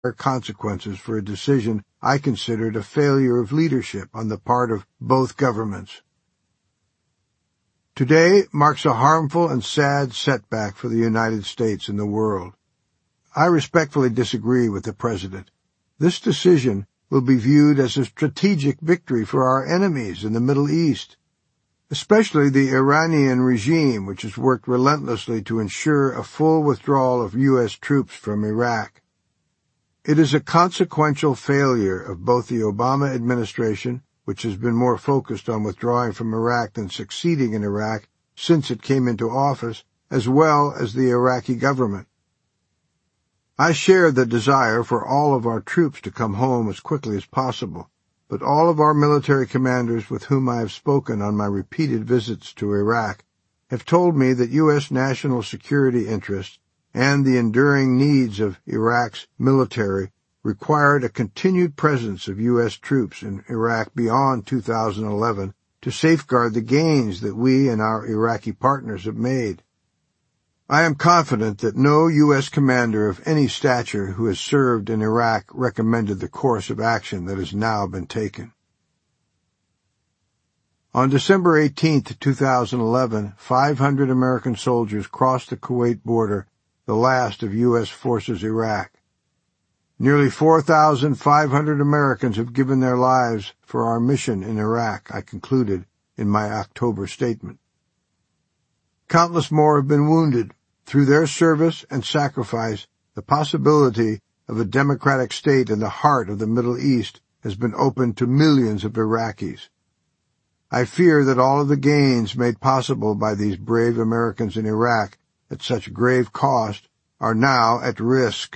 consequences for a decision I considered a failure of leadership on the part of both governments. Today marks a harmful and sad setback for the United States and the world. I respectfully disagree with the President. This decision will be viewed as a strategic victory for our enemies in the Middle East, especially the Iranian regime, which has worked relentlessly to ensure a full withdrawal of U.S. troops from Iraq. It is a consequential failure of both the Obama administration, which has been more focused on withdrawing from Iraq than succeeding in Iraq since it came into office, as well as the Iraqi government. I share the desire for all of our troops to come home as quickly as possible, but all of our military commanders with whom I have spoken on my repeated visits to Iraq have told me that U.S. national security interests and the enduring needs of Iraq's military required a continued presence of U.S. troops in Iraq beyond 2011 to safeguard the gains that we and our Iraqi partners have made. I am confident that no U.S. commander of any stature who has served in Iraq recommended the course of action that has now been taken. On December 18, 2011, 500 American soldiers crossed the Kuwait border, the last of U.S. forces Iraq. Nearly 4,500 Americans have given their lives for our mission in Iraq, I concluded in my October statement. Countless more have been wounded. Through their service and sacrifice, the possibility of a democratic state in the heart of the Middle East has been opened to millions of Iraqis. I fear that all of the gains made possible by these brave Americans in Iraq at such grave cost are now at risk.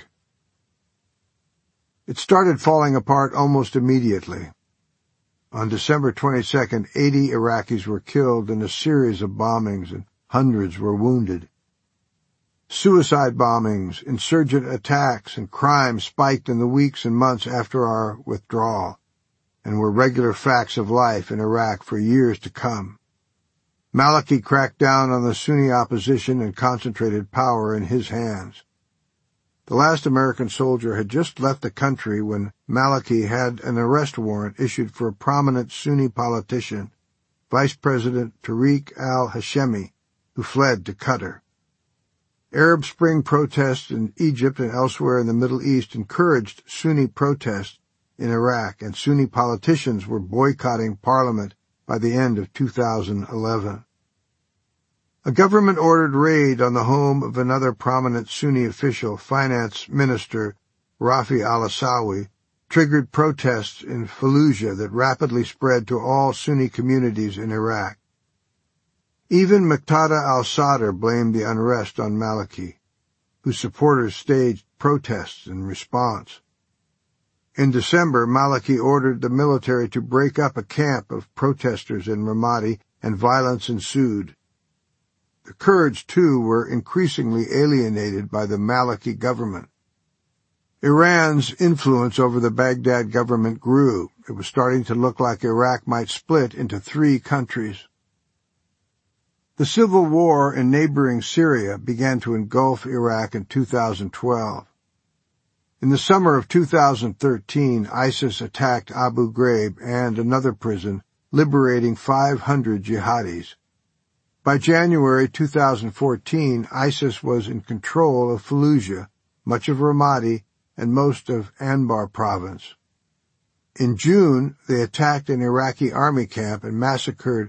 It started falling apart almost immediately. On December 22nd, 80 Iraqis were killed in a series of bombings and hundreds were wounded. Suicide bombings, insurgent attacks, and crime spiked in the weeks and months after our withdrawal, and were regular facts of life in Iraq for years to come. Maliki cracked down on the Sunni opposition and concentrated power in his hands. The last American soldier had just left the country when Maliki had an arrest warrant issued for a prominent Sunni politician, Vice President Tariq al-Hashemi, who fled to Qatar. Arab Spring protests in Egypt and elsewhere in the Middle East encouraged Sunni protests in Iraq, and Sunni politicians were boycotting parliament by the end of 2011. A government-ordered raid on the home of another prominent Sunni official, Finance Minister Rafi al-Asawi, triggered protests in Fallujah that rapidly spread to all Sunni communities in Iraq. Even Muqtada al-Sadr blamed the unrest on Maliki, whose supporters staged protests in response. In December, Maliki ordered the military to break up a camp of protesters in Ramadi, and violence ensued. The Kurds, too, were increasingly alienated by the Maliki government. Iran's influence over the Baghdad government grew. It was starting to look like Iraq might split into 3 countries. The civil war in neighboring Syria began to engulf Iraq in 2012. In the summer of 2013, ISIS attacked Abu Ghraib and another prison, liberating 500 jihadis. By January 2014, ISIS was in control of Fallujah, much of Ramadi, and most of Anbar province. In June, they attacked an Iraqi army camp and massacred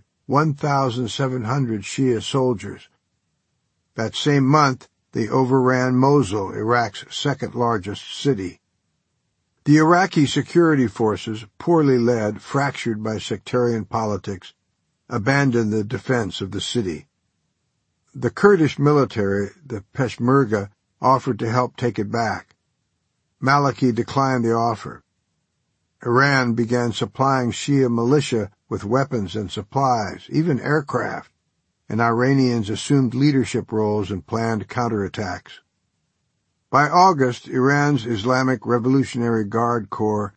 1,700 Shia soldiers. That same month, they overran Mosul, Iraq's second-largest city. The Iraqi security forces, poorly led, fractured by sectarian politics, abandoned the defense of the city. The Kurdish military, the Peshmerga, offered to help take it back. Maliki declined the offer. Iran began supplying Shia militia with weapons and supplies, even aircraft, and Iranians assumed leadership roles and planned counterattacks. By August, Iran's Islamic Revolutionary Guard Corps,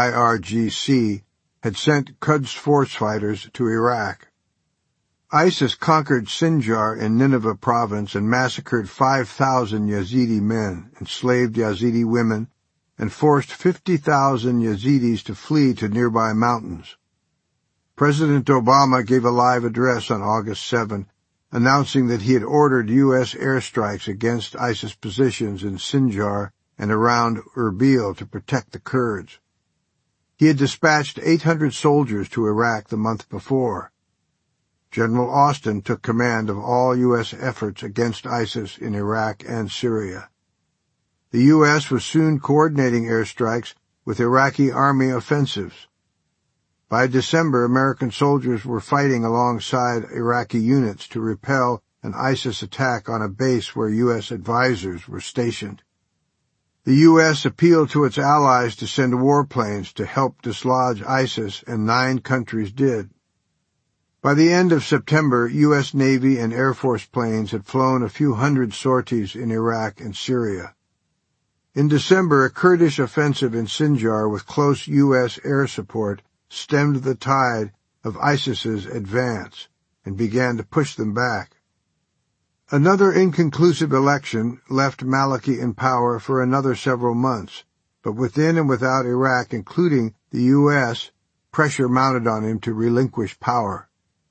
IRGC, had sent Quds Force fighters to Iraq. ISIS conquered Sinjar in Nineveh province and massacred 5,000 Yazidi men, enslaved Yazidi women, and forced 50,000 Yazidis to flee to nearby mountains. President Obama gave a live address on August 7, announcing that he had ordered U.S. airstrikes against ISIS positions in Sinjar and around Erbil to protect the Kurds. He had dispatched 800 soldiers to Iraq the month before. General Austin took command of all U.S. efforts against ISIS in Iraq and Syria. The U.S. was soon coordinating airstrikes with Iraqi army offensives. By December, American soldiers were fighting alongside Iraqi units to repel an ISIS attack on a base where U.S. advisors were stationed. The U.S. appealed to its allies to send warplanes to help dislodge ISIS, and 9 countries did. By the end of September, U.S. Navy and Air Force planes had flown a few hundred sorties in Iraq and Syria. In December, a Kurdish offensive in Sinjar with close U.S. air support stemmed the tide of ISIS's advance and began to push them back. Another inconclusive election left Maliki in power for another several months, but within and without Iraq, including the U.S., pressure mounted on him to relinquish power.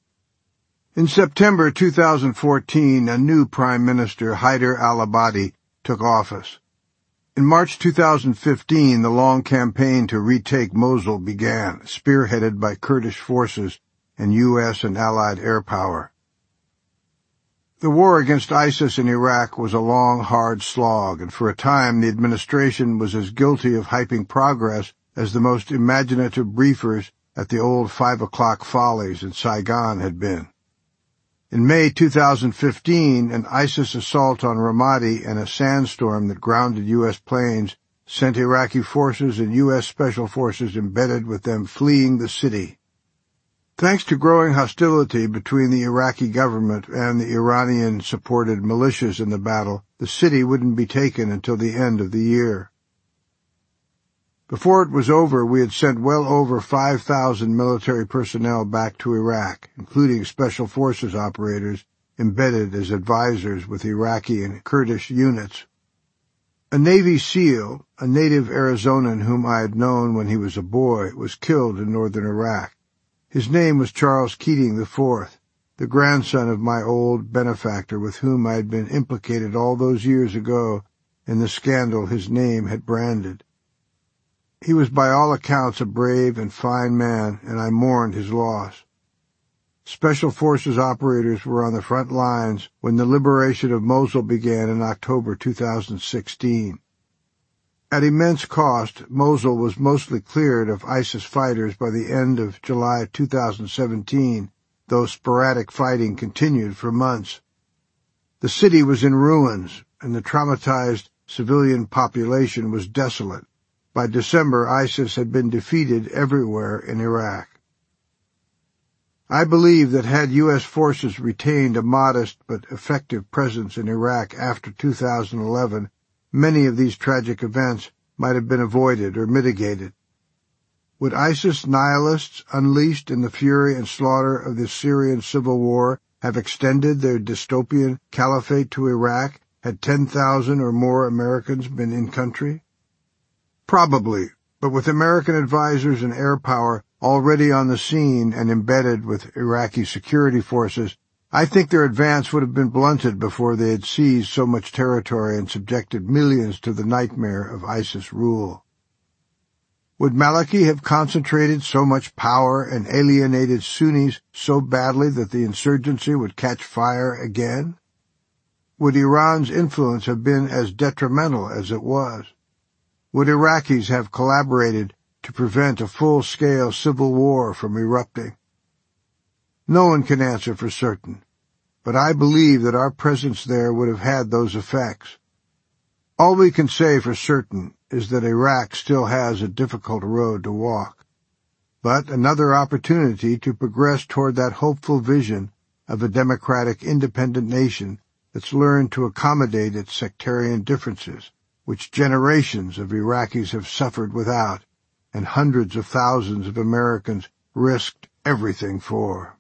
In September 2014, a new Prime Minister, Haider al-Abadi, took office. In March 2015, the long campaign to retake Mosul began, spearheaded by Kurdish forces and U.S. and allied air power. The war against ISIS in Iraq was a long, hard slog, and for a time the administration was as guilty of hyping progress as the most imaginative briefers at the old 5 o'clock follies in Saigon had been. In May 2015, an ISIS assault on Ramadi and a sandstorm that grounded U.S. planes sent Iraqi forces and U.S. Special Forces embedded with them fleeing the city. Thanks to growing hostility between the Iraqi government and the Iranian-supported militias in the battle, the city wouldn't be taken until the end of the year. Before it was over, we had sent well over 5,000 military personnel back to Iraq, including Special Forces operators embedded as advisors with Iraqi and Kurdish units. A Navy SEAL, a native Arizonan whom I had known when he was a boy, was killed in northern Iraq. His name was Charles Keating IV, the grandson of my old benefactor with whom I had been implicated all those years ago in the scandal his name had branded. He was by all accounts a brave and fine man, and I mourned his loss. Special Forces operators were on the front lines when the liberation of Mosul began in October 2016. At immense cost, Mosul was mostly cleared of ISIS fighters by the end of July 2017, though sporadic fighting continued for months. The city was in ruins, and the traumatized civilian population was desolate. By December, ISIS had been defeated everywhere in Iraq. I believe that had U.S. forces retained a modest but effective presence in Iraq after 2011, many of these tragic events might have been avoided or mitigated. Would ISIS nihilists, unleashed in the fury and slaughter of the Syrian civil war, have extended their dystopian caliphate to Iraq had 10,000 or more Americans been in country? Probably, but with American advisors and air power already on the scene and embedded with Iraqi security forces, I think their advance would have been blunted before they had seized so much territory and subjected millions to the nightmare of ISIS rule. Would Maliki have concentrated so much power and alienated Sunnis so badly that the insurgency would catch fire again? Would Iran's influence have been as detrimental as it was? Would Iraqis have collaborated to prevent a full-scale civil war from erupting? No one can answer for certain, but I believe that our presence there would have had those effects. All we can say for certain is that Iraq still has a difficult road to walk, but another opportunity to progress toward that hopeful vision of a democratic, independent nation that's learned to accommodate its sectarian differences, which generations of Iraqis have suffered without, and hundreds of thousands of Americans risked everything for.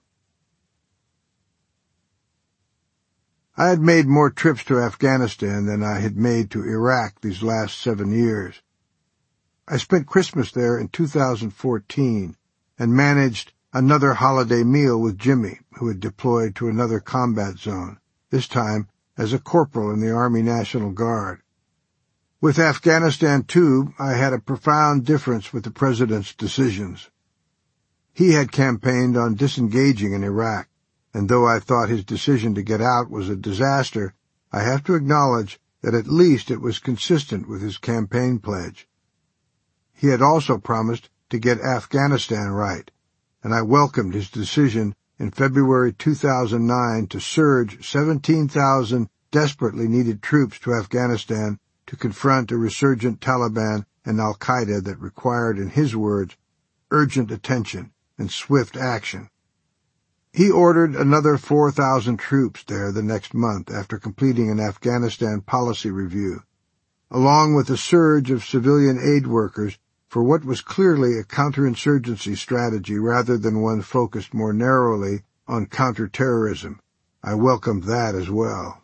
I had made more trips to Afghanistan than I had made to Iraq these last 7 years. I spent Christmas there in 2014 and managed another holiday meal with Jimmy, who had deployed to another combat zone, this time as a corporal in the Army National Guard. With Afghanistan, too, I had a profound difference with the President's decisions. He had campaigned on disengaging in Iraq, and though I thought his decision to get out was a disaster, I have to acknowledge that at least it was consistent with his campaign pledge. He had also promised to get Afghanistan right, and I welcomed his decision in February 2009 to surge 17,000 desperately needed troops to Afghanistan to confront a resurgent Taliban and al-Qaeda that required, in his words, urgent attention and swift action. He ordered another 4,000 troops there the next month after completing an Afghanistan policy review, along with a surge of civilian aid workers for what was clearly a counterinsurgency strategy rather than one focused more narrowly on counterterrorism. I welcomed that as well.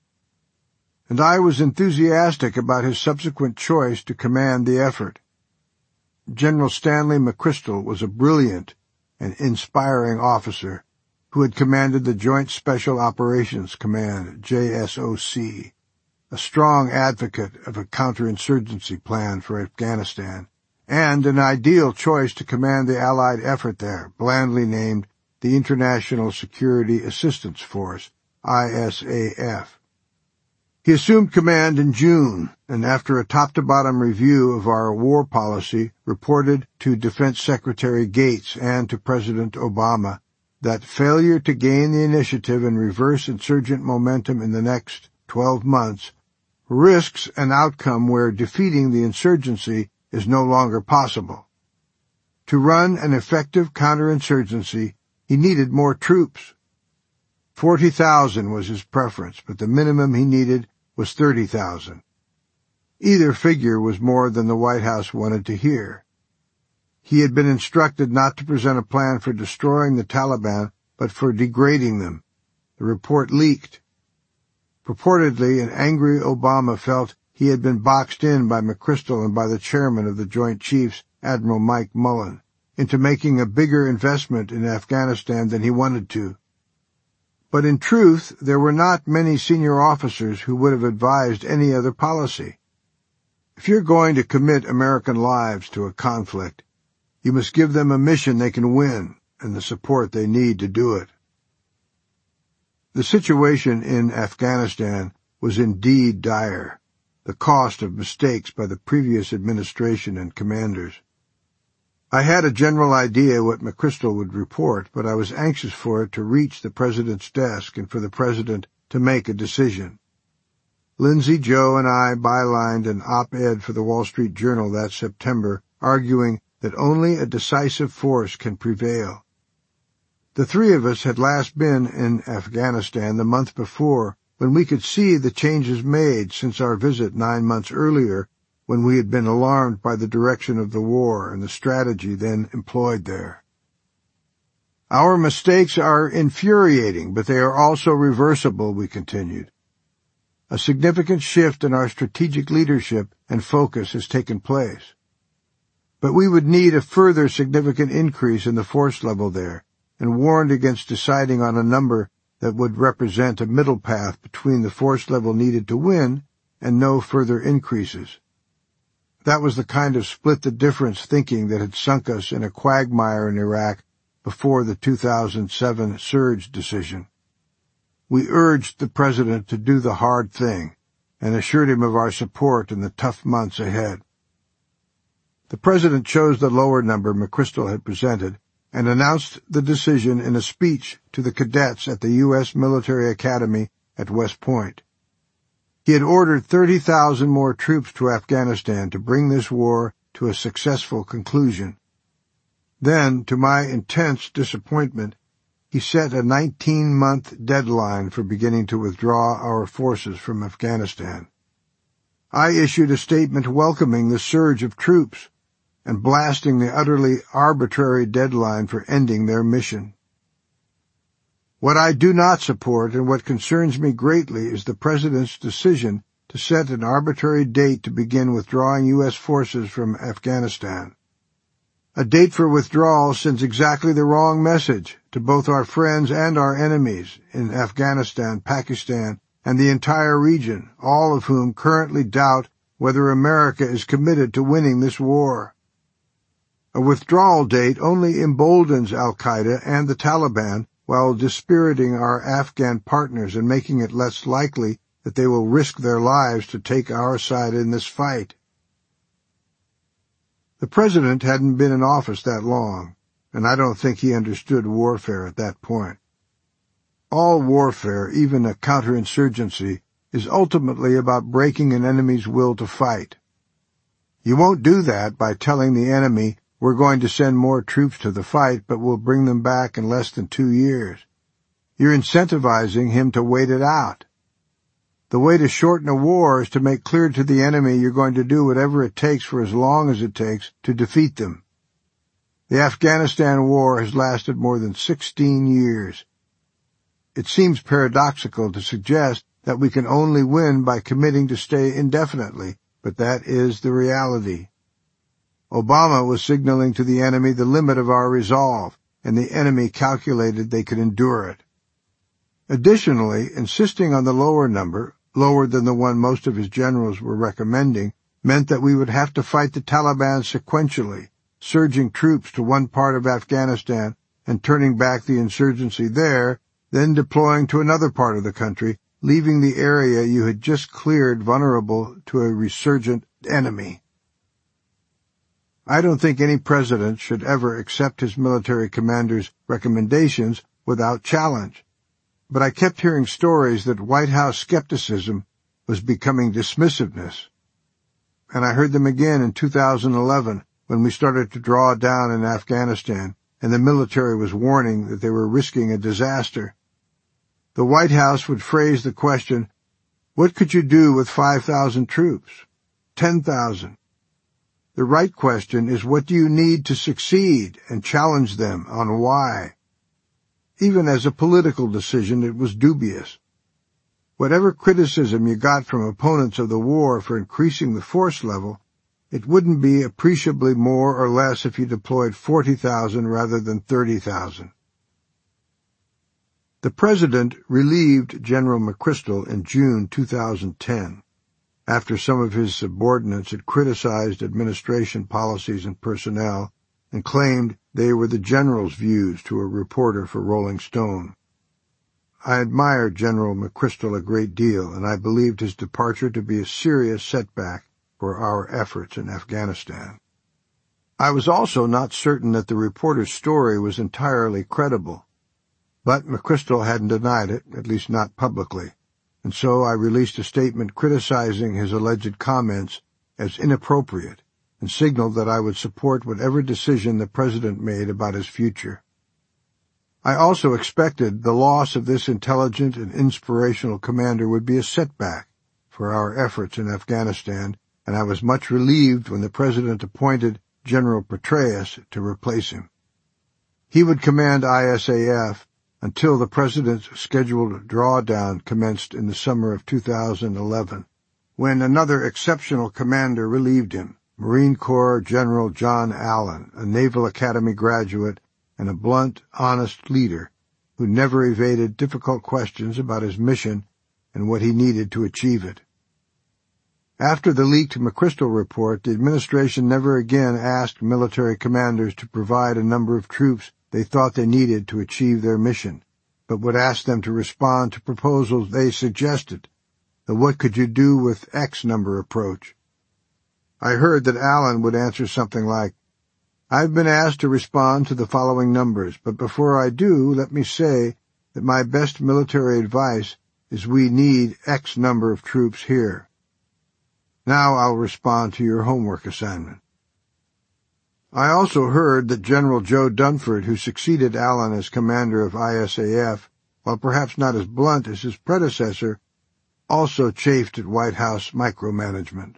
And I was enthusiastic about his subsequent choice to command the effort. General Stanley McChrystal was a brilliant and inspiring officer who had commanded the Joint Special Operations Command, JSOC, a strong advocate of a counterinsurgency plan for Afghanistan, and an ideal choice to command the Allied effort there, blandly named the International Security Assistance Force, ISAF. He assumed command in June, and after a top-to-bottom review of our war policy, reported to Defense Secretary Gates and to President Obama that failure to gain the initiative and reverse insurgent momentum in the next 12 months risks an outcome where defeating the insurgency is no longer possible. To run an effective counterinsurgency, he needed more troops. 40,000 was his preference, but the minimum he needed was 30,000. Either figure was more than the White House wanted to hear. He had been instructed not to present a plan for destroying the Taliban, but for degrading them. The report leaked. Purportedly, an angry Obama felt he had been boxed in by McChrystal and by the chairman of the Joint Chiefs, Admiral Mike Mullen, into making a bigger investment in Afghanistan than he wanted to. But in truth, there were not many senior officers who would have advised any other policy. If you're going to commit American lives to a conflict, you must give them a mission they can win and the support they need to do it. The situation in Afghanistan was indeed dire, the cost of mistakes by the previous administration and commanders. I had a general idea what McChrystal would report, but I was anxious for it to reach the President's desk and for the President to make a decision. Lindsay, Joe, and I bylined an op-ed for the Wall Street Journal that September, arguing that only a decisive force can prevail. The three of us had last been in Afghanistan the month before, when we could see the changes made since our visit 9 months earlier, when we had been alarmed by the direction of the war and the strategy then employed there. Our mistakes are infuriating, but they are also reversible, we continued. A significant shift in our strategic leadership and focus has taken place. But we would need a further significant increase in the force level there, and warned against deciding on a number that would represent a middle path between the force level needed to win and no further increases. That was the kind of split-the-difference thinking that had sunk us in a quagmire in Iraq before the 2007 surge decision. We urged the President to do the hard thing and assured him of our support in the tough months ahead. The President chose the lower number McChrystal had presented and announced the decision in a speech to the cadets at the U.S. Military Academy at West Point. He had ordered 30,000 more troops to Afghanistan to bring this war to a successful conclusion. Then, to my intense disappointment, he set a 19-month deadline for beginning to withdraw our forces from Afghanistan. I issued a statement welcoming the surge of troops and blasting the utterly arbitrary deadline for ending their mission. What I do not support and what concerns me greatly is the President's decision to set an arbitrary date to begin withdrawing U.S. forces from Afghanistan. A date for withdrawal sends exactly the wrong message to both our friends and our enemies in Afghanistan, Pakistan, and the entire region, all of whom currently doubt whether America is committed to winning this war. A withdrawal date only emboldens al-Qaeda and the Taliban while dispiriting our Afghan partners and making it less likely that they will risk their lives to take our side in this fight. The president hadn't been in office that long, and I don't think he understood warfare at that point. All warfare, even a counterinsurgency, is ultimately about breaking an enemy's will to fight. You won't do that by telling the enemy, "We're going to send more troops to the fight, but we'll bring them back in less than 2 years." You're incentivizing him to wait it out. The way to shorten a war is to make clear to the enemy you're going to do whatever it takes for as long as it takes to defeat them. The Afghanistan war has lasted more than 16 years. It seems paradoxical to suggest that we can only win by committing to stay indefinitely, but that is the reality. Obama was signaling to the enemy the limit of our resolve, and the enemy calculated they could endure it. Additionally, insisting on the lower number, lower than the one most of his generals were recommending, meant that we would have to fight the Taliban sequentially, surging troops to one part of Afghanistan and turning back the insurgency there, then deploying to another part of the country, leaving the area you had just cleared vulnerable to a resurgent enemy. I don't think any president should ever accept his military commander's recommendations without challenge. But I kept hearing stories that White House skepticism was becoming dismissiveness. And I heard them again in 2011 when we started to draw down in Afghanistan and the military was warning that they were risking a disaster. The White House would phrase the question, "What could you do with 5,000 troops? 10,000? The right question is, what do you need to succeed, and challenge them on why. Even as a political decision, it was dubious. Whatever criticism you got from opponents of the war for increasing the force level, it wouldn't be appreciably more or less if you deployed 40,000 rather than 30,000. The President relieved General McChrystal in June 2010, after some of his subordinates had criticized administration policies and personnel and claimed they were the general's views to a reporter for Rolling Stone. I admired General McChrystal a great deal, and I believed his departure to be a serious setback for our efforts in Afghanistan. I was also not certain that the reporter's story was entirely credible, but McChrystal hadn't denied it, at least not publicly, and so I released a statement criticizing his alleged comments as inappropriate and signaled that I would support whatever decision the President made about his future. I also expected the loss of this intelligent and inspirational commander would be a setback for our efforts in Afghanistan, and I was much relieved when the President appointed General Petraeus to replace him. He would command ISAF until the President's scheduled drawdown commenced in the summer of 2011, when another exceptional commander relieved him, Marine Corps General John Allen, a Naval Academy graduate and a blunt, honest leader who never evaded difficult questions about his mission and what he needed to achieve it. After the leaked McChrystal report, the administration never again asked military commanders to provide a number of troops they thought they needed to achieve their mission, but would ask them to respond to proposals they suggested, the what could you do with X number approach. I heard that Allen would answer something like, "I've been asked to respond to the following numbers, but before I do, let me say that my best military advice is we need X number of troops here. Now I'll respond to your homework assignment." I also heard that General Joe Dunford, who succeeded Allen as commander of ISAF, while perhaps not as blunt as his predecessor, also chafed at White House micromanagement.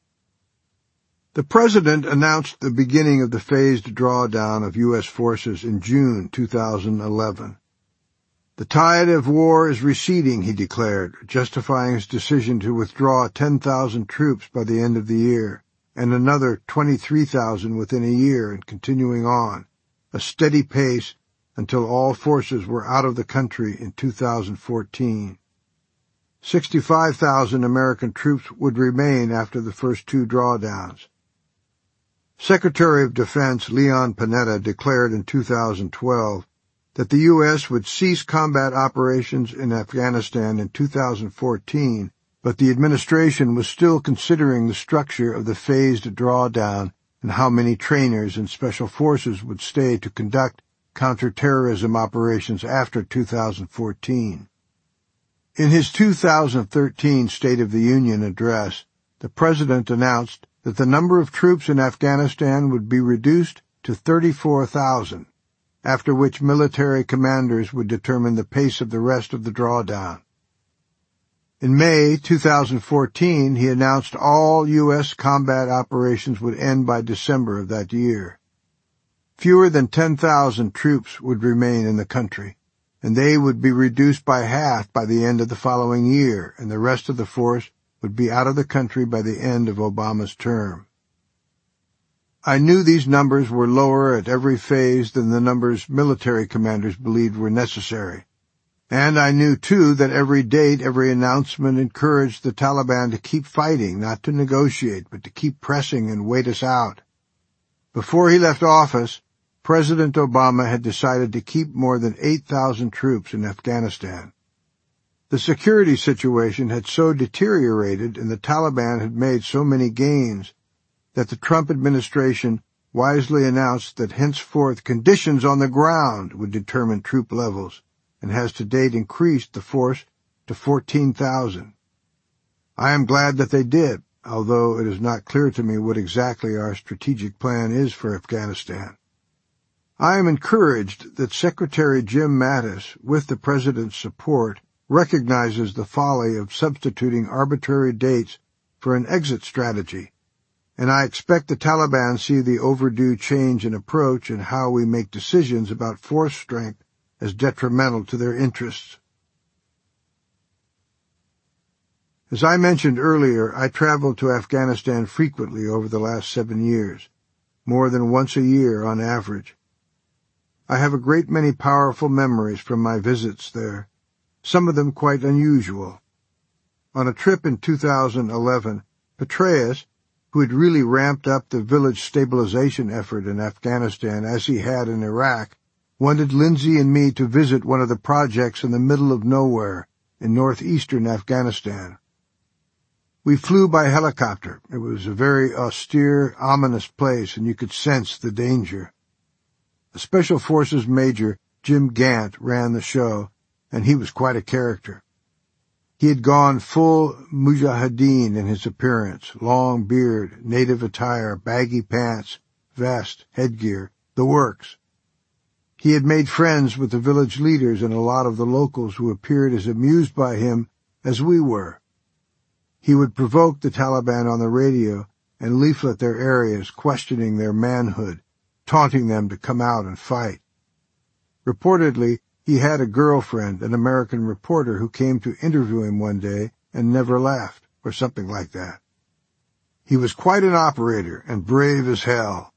The President announced the beginning of the phased drawdown of U.S. forces in June 2011. The tide of war is receding, he declared, justifying his decision to withdraw 10,000 troops by the end of the year, and another 23,000 within a year, and continuing on, a steady pace until all forces were out of the country in 2014. 65,000 American troops would remain after the first two drawdowns. Secretary of Defense Leon Panetta declared in 2012 that the U.S. would cease combat operations in Afghanistan in 2014, but the administration was still considering the structure of the phased drawdown and how many trainers and special forces would stay to conduct counterterrorism operations after 2014. In his 2013 State of the Union address, the President announced that the number of troops in Afghanistan would be reduced to 34,000. After which military commanders would determine the pace of the rest of the drawdown. In May 2014, he announced all U.S. combat operations would end by December of that year. Fewer than 10,000 troops would remain in the country, and they would be reduced by half by the end of the following year, and the rest of the force would be out of the country by the end of Obama's term. I knew these numbers were lower at every phase than the numbers military commanders believed were necessary. And I knew, too, that every date, every announcement encouraged the Taliban to keep fighting, not to negotiate, but to keep pressing and wait us out. Before he left office, President Obama had decided to keep more than 8,000 troops in Afghanistan. The security situation had so deteriorated and the Taliban had made so many gains that the Trump administration wisely announced that henceforth conditions on the ground would determine troop levels, and has to date increased the force to 14,000. I am glad that they did, although it is not clear to me what exactly our strategic plan is for Afghanistan. I am encouraged that Secretary Jim Mattis, with the President's support, recognizes the folly of substituting arbitrary dates for an exit strategy, and I expect the Taliban see the overdue change in approach and how we make decisions about force strength as detrimental to their interests. As I mentioned earlier, I traveled to Afghanistan frequently over the last 7 years, more than once a year on average. I have a great many powerful memories from my visits there, some of them quite unusual. On a trip in 2011, Petraeus, who had really ramped up the village stabilization effort in Afghanistan as he had in Iraq, wanted Lindsay and me to visit one of the projects in the middle of nowhere in northeastern Afghanistan. We flew by helicopter. It was a very austere, ominous place, and you could sense the danger. A Special Forces Major, Jim Gant, ran the show, and he was quite a character. He had gone full mujahideen in his appearance, long beard, native attire, baggy pants, vest, headgear, the works. He had made friends with the village leaders and a lot of the locals who appeared as amused by him as we were. He would provoke the Taliban on the radio and leaflet their areas, questioning their manhood, taunting them to come out and fight. Reportedly, he had a girlfriend, an American reporter, who came to interview him one day and never left, or something like that. He was quite an operator and brave as hell.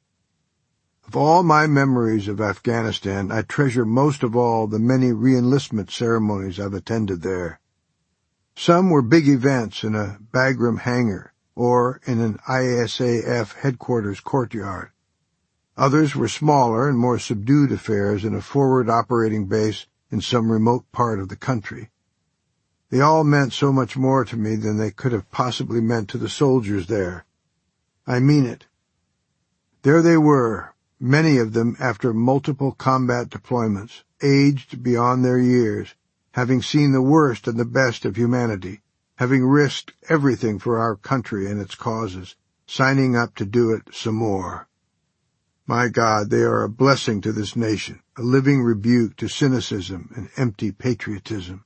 Of all my memories of Afghanistan, I treasure most of all the many re-enlistment ceremonies I've attended there. Some were big events in a Bagram hangar or in an ISAF headquarters courtyard. Others were smaller and more subdued affairs in a forward operating base in some remote part of the country. They all meant so much more to me than they could have possibly meant to the soldiers there. I mean it. There they were, many of them after multiple combat deployments, aged beyond their years, having seen the worst and the best of humanity, having risked everything for our country and its causes, signing up to do it some more. My God, they are a blessing to this nation, a living rebuke to cynicism and empty patriotism.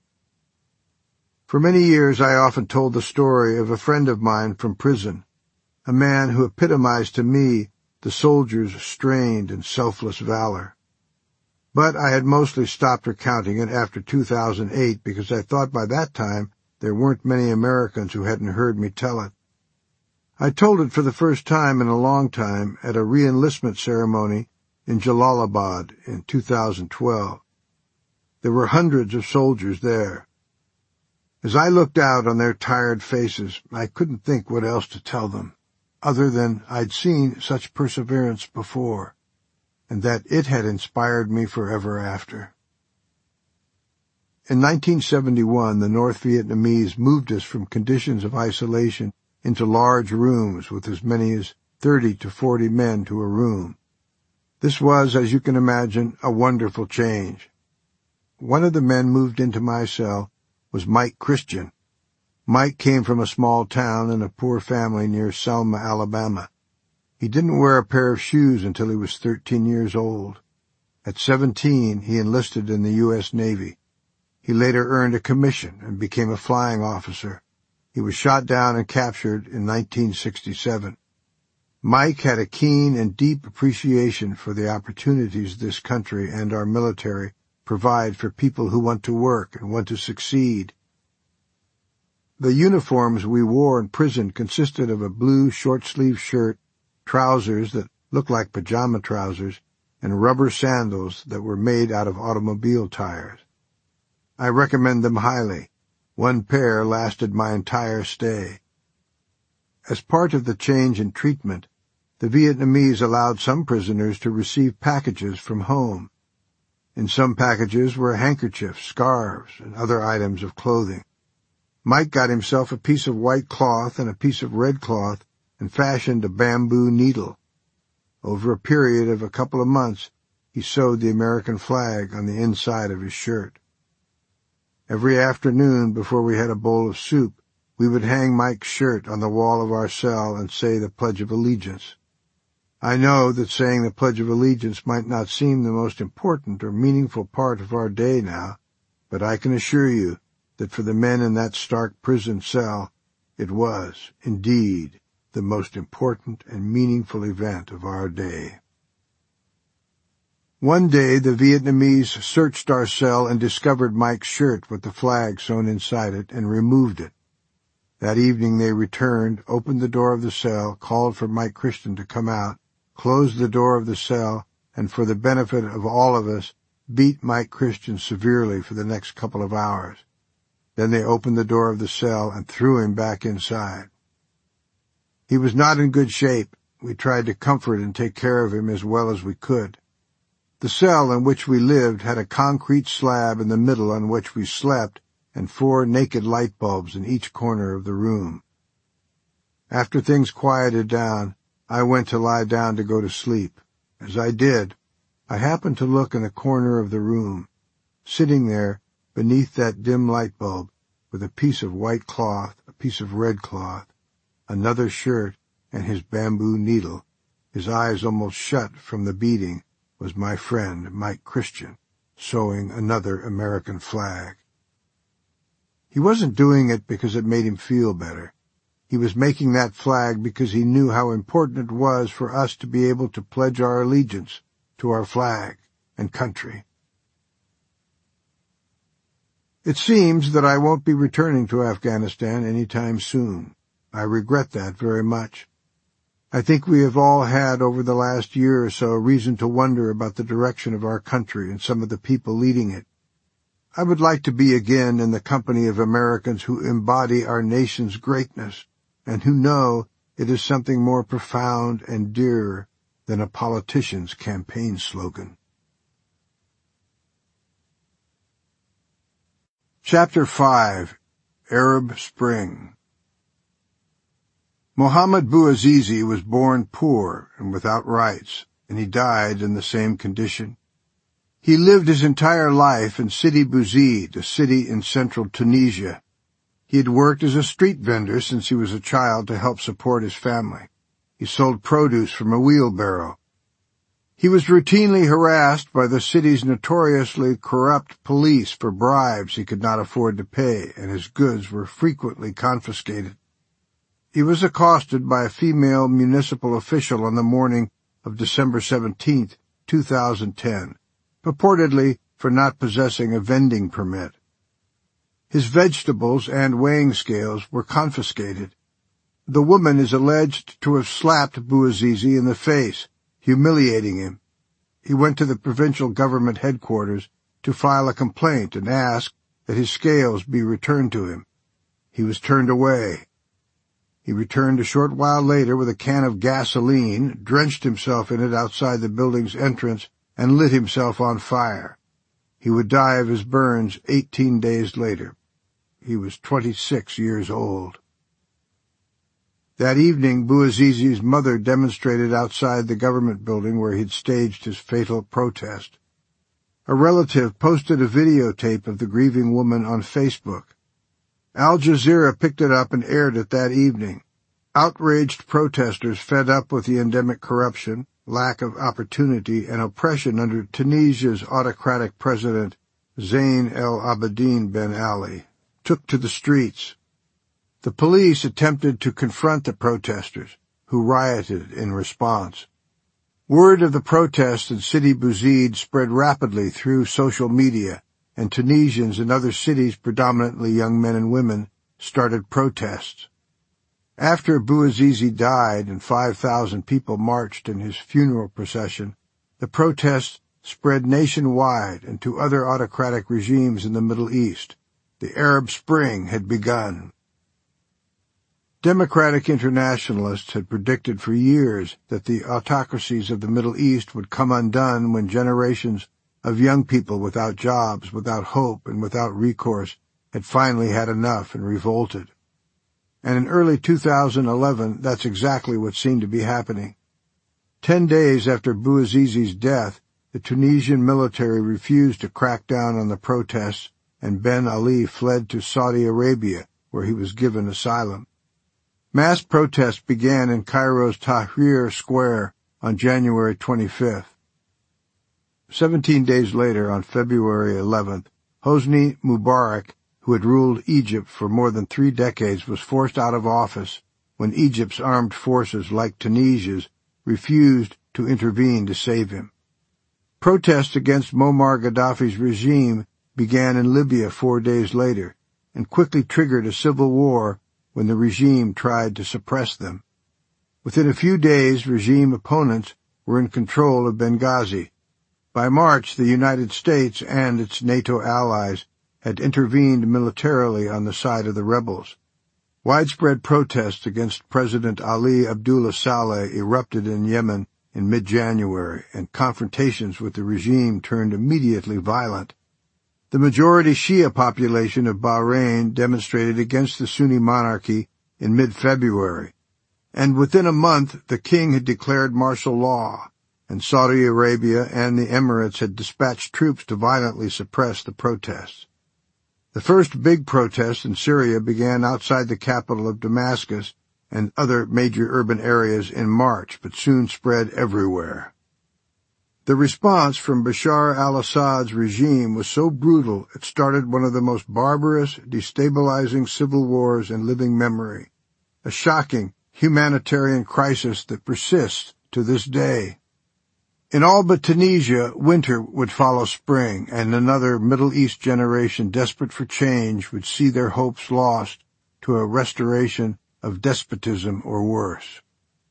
For many years I often told the story of a friend of mine from prison, a man who epitomized to me the soldier's strained and selfless valor. But I had mostly stopped recounting it after 2008 because I thought by that time there weren't many Americans who hadn't heard me tell it. I told it for the first time in a long time at a re-enlistment ceremony in Jalalabad in 2012. There were hundreds of soldiers there. As I looked out on their tired faces, I couldn't think what else to tell them, other than I'd seen such perseverance before, and that it had inspired me forever after. In 1971, the North Vietnamese moved us from conditions of isolation into large rooms with as many as 30 to 40 men to a room. This was, as you can imagine, a wonderful change. One of the men moved into my cell was Mike Christian. Mike came from a small town and a poor family near Selma, Alabama. He didn't wear a pair of shoes until he was 13 years old. At 17, he enlisted in the U.S. Navy. He later earned a commission and became a flying officer. He was shot down and captured in 1967. Mike had a keen and deep appreciation for the opportunities this country and our military provide for people who want to work and want to succeed. The uniforms we wore in prison consisted of a blue short-sleeved shirt, trousers that looked like pajama trousers, and rubber sandals that were made out of automobile tires. I recommend them highly. One pair lasted my entire stay. As part of the change in treatment, the Vietnamese allowed some prisoners to receive packages from home. In some packages were handkerchiefs, scarves, and other items of clothing. Mike got himself a piece of white cloth and a piece of red cloth and fashioned a bamboo needle. Over a period of a couple of months, he sewed the American flag on the inside of his shirt. Every afternoon, before we had a bowl of soup, we would hang Mike's shirt on the wall of our cell and say the Pledge of Allegiance. I know that saying the Pledge of Allegiance might not seem the most important or meaningful part of our day now, but I can assure you that for the men in that stark prison cell, it was, indeed, the most important and meaningful event of our day. One day the Vietnamese searched our cell and discovered Mike's shirt with the flag sewn inside it and removed it. That evening they returned, opened the door of the cell, called for Mike Christian to come out, closed the door of the cell, and for the benefit of all of us, beat Mike Christian severely for the next couple of hours. Then they opened the door of the cell and threw him back inside. He was not in good shape. We tried to comfort and take care of him as well as we could. The cell in which we lived had a concrete slab in the middle on which we slept and 4 naked light bulbs in each corner of the room. After things quieted down, I went to lie down to go to sleep. As I did, I happened to look in the corner of the room. Sitting there, beneath that dim light bulb, with a piece of white cloth, a piece of red cloth, another shirt, and his bamboo needle, his eyes almost shut from the beating, was my friend Mike Christian, sewing another American flag. He wasn't doing it because it made him feel better. He was making that flag because he knew how important it was for us to be able to pledge our allegiance to our flag and country. It seems that I won't be returning to Afghanistan any time soon. I regret that very much. I think we have all had over the last year or so reason to wonder about the direction of our country and some of the people leading it. I would like to be again in the company of Americans who embody our nation's greatness and who know it is something more profound and dearer than a politician's campaign slogan. Chapter 5. Arab Spring. Mohammed Bouazizi was born poor and without rights, and he died in the same condition. He lived his entire life in Sidi Bouzid, a city in central Tunisia. He had worked as a street vendor since he was a child to help support his family. He sold produce from a wheelbarrow. He was routinely harassed by the city's notoriously corrupt police for bribes he could not afford to pay, and his goods were frequently confiscated. He was accosted by a female municipal official on the morning of December 17, 2010, purportedly for not possessing a vending permit. His vegetables and weighing scales were confiscated. The woman is alleged to have slapped Bouazizi in the face, humiliating him. He went to the provincial government headquarters to file a complaint and ask that his scales be returned to him. He was turned away. He returned a short while later with a can of gasoline, drenched himself in it outside the building's entrance, and lit himself on fire. He would die of his burns 18 days later. He was 26 years old. That evening, Bouazizi's mother demonstrated outside the government building where he'd staged his fatal protest. A relative posted a videotape of the grieving woman on Facebook. Al Jazeera picked it up and aired it that evening. Outraged protesters, fed up with the endemic corruption, lack of opportunity, and oppression under Tunisia's autocratic president, Zayn El Abidine Ben Ali, took to the streets. The police attempted to confront the protesters, who rioted in response. Word of the protests in Sidi Bouzid spread rapidly through social media, and Tunisians in other cities, predominantly young men and women, started protests. After Bouazizi died and 5,000 people marched in his funeral procession, the protests spread nationwide and to other autocratic regimes in the Middle East. The Arab Spring had begun. Democratic internationalists had predicted for years that the autocracies of the Middle East would come undone when generations of young people without jobs, without hope, and without recourse had finally had enough and revolted. And in early 2011, that's exactly what seemed to be happening. 10 days after Bouazizi's death, the Tunisian military refused to crack down on the protests, and Ben Ali fled to Saudi Arabia, where he was given asylum. Mass protests began in Cairo's Tahrir Square on January 25th. 17 days later, on February 11th, Hosni Mubarak, who had ruled Egypt for more than 3 decades, was forced out of office when Egypt's armed forces, like Tunisia's, refused to intervene to save him. Protests against Muammar Gaddafi's regime began in Libya 4 days later and quickly triggered a civil war when the regime tried to suppress them. Within a few days, regime opponents were in control of Benghazi. By March, the United States and its NATO allies had intervened militarily on the side of the rebels. Widespread protests against President Ali Abdullah Saleh erupted in Yemen in mid-January, and confrontations with the regime turned immediately violent. The majority Shia population of Bahrain demonstrated against the Sunni monarchy in mid-February, and within a month the king had declared martial law, and Saudi Arabia and the Emirates had dispatched troops to violently suppress the protests. The first big protest in Syria began outside the capital of Damascus and other major urban areas in March, but soon spread everywhere. The response from Bashar al-Assad's regime was so brutal it started one of the most barbarous, destabilizing civil wars in living memory, a shocking humanitarian crisis that persists to this day. In all but Tunisia, winter would follow spring, and another Middle East generation desperate for change would see their hopes lost to a restoration of despotism or worse.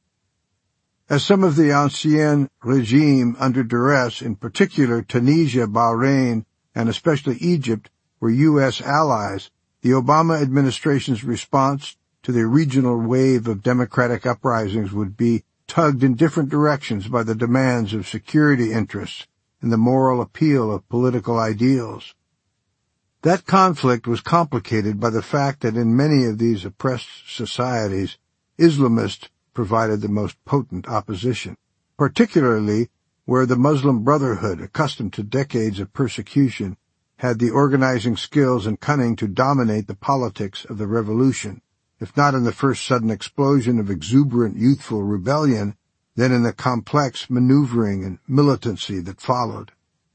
As some of the ancien regime under duress, in particular Tunisia, Bahrain, and especially Egypt, were U.S. allies, the Obama administration's response to the regional wave of democratic uprisings would be tugged in different directions by the demands of security interests and the moral appeal of political ideals. That conflict was complicated by the fact that in many of these oppressed societies, Islamists provided the most potent opposition, particularly where the Muslim Brotherhood, accustomed to decades of persecution, had the organizing skills and cunning to dominate the politics of the revolution, if not in the first sudden explosion of exuberant youthful rebellion, then in the complex maneuvering and militancy that followed.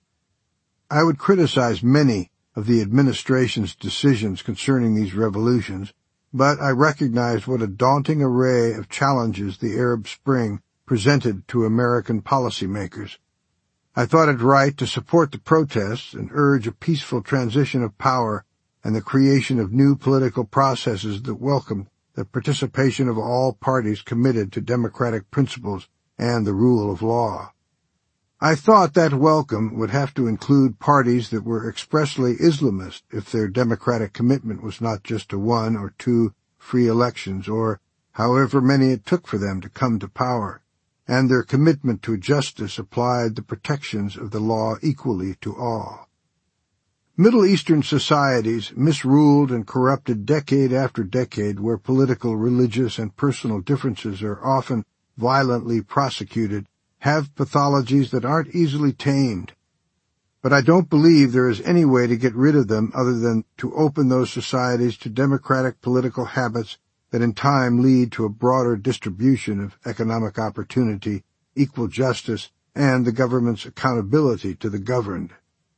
I would criticize many of the administration's decisions concerning these revolutions, but I recognize what a daunting array of challenges the Arab Spring presented to American policymakers. I thought it right to support the protests and urge a peaceful transition of power and the creation of new political processes that welcomed the participation of all parties committed to democratic principles and the rule of law. I thought that welcome would have to include parties that were expressly Islamist if their democratic commitment was not just to 1 or 2 free elections, or however many it took for them to come to power, and their commitment to justice applied the protections of the law equally to all. Middle Eastern societies, misruled and corrupted decade after decade, where political, religious, and personal differences are often violently prosecuted, have pathologies that aren't easily tamed. But I don't believe there is any way to get rid of them other than to open those societies to democratic political habits that in time lead to a broader distribution of economic opportunity, equal justice, and the government's accountability to the governed.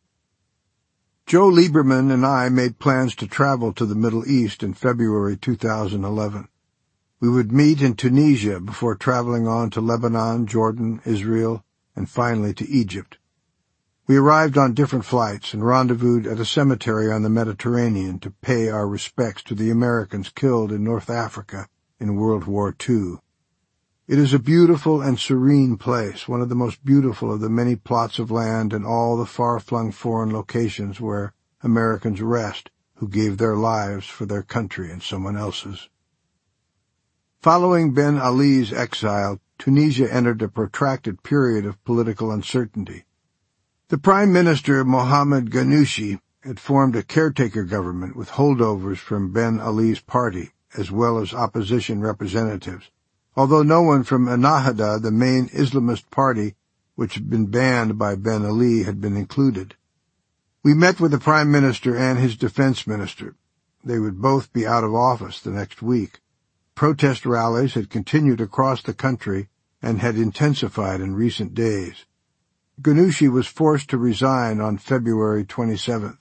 Joe Lieberman and I made plans to travel to the Middle East in February 2011. We would meet in Tunisia before traveling on to Lebanon, Jordan, Israel, and finally to Egypt. We arrived on different flights and rendezvoused at a cemetery on the Mediterranean to pay our respects to the Americans killed in North Africa in World War II. It is a beautiful and serene place, one of the most beautiful of the many plots of land and all the far-flung foreign locations where Americans rest who gave their lives for their country and someone else's. Following Ben Ali's exile, Tunisia entered a protracted period of political uncertainty. The Prime Minister, Mohamed Ghannouchi, had formed a caretaker government with holdovers from Ben Ali's party, as well as opposition representatives, although no one from Ennahda, the main Islamist party, which had been banned by Ben Ali, had been included. We met with the Prime Minister and his defense minister. They would both be out of office the next week. Protest rallies had continued across the country and had intensified in recent days. Ghannouchi was forced to resign on February 27th.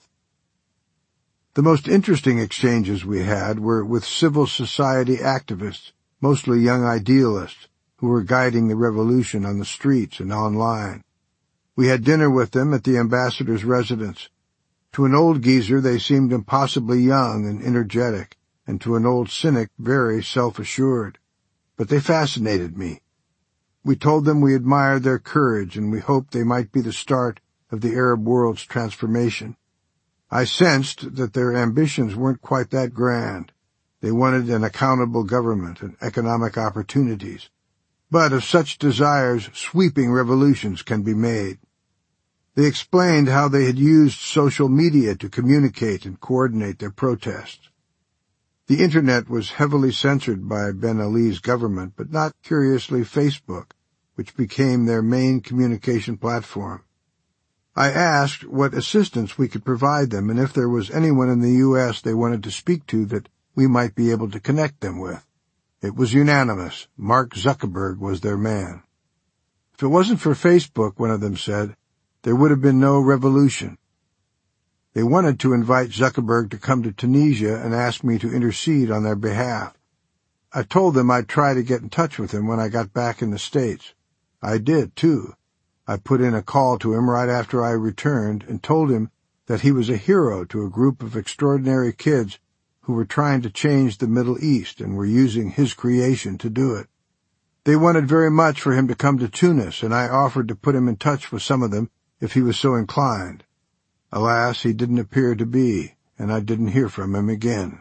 The most interesting exchanges we had were with civil society activists, mostly young idealists, who were guiding the revolution on the streets and online. We had dinner with them at the ambassador's residence. To an old geezer they seemed impossibly young and energetic, and to an old cynic very self-assured. But they fascinated me. We told them we admired their courage and we hoped they might be the start of the Arab world's transformation. I sensed that their ambitions weren't quite that grand. They wanted an accountable government and economic opportunities. But of such desires, sweeping revolutions can be made. They explained how they had used social media to communicate and coordinate their protests. The Internet was heavily censored by Ben Ali's government, but not, curiously, Facebook, which became their main communication platform. I asked what assistance we could provide them and if there was anyone in the U.S. they wanted to speak to that we might be able to connect them with. It was unanimous. Mark Zuckerberg was their man. If it wasn't for Facebook, one of them said, there would have been no revolution. They wanted to invite Zuckerberg to come to Tunisia and ask me to intercede on their behalf. I told them I'd try to get in touch with him when I got back in the States. I did, too. I put in a call to him right after I returned and told him that he was a hero to a group of extraordinary kids who were trying to change the Middle East and were using his creation to do it. They wanted very much for him to come to Tunis, and I offered to put him in touch with some of them if he was so inclined. Alas, he didn't appear to be, and I didn't hear from him again.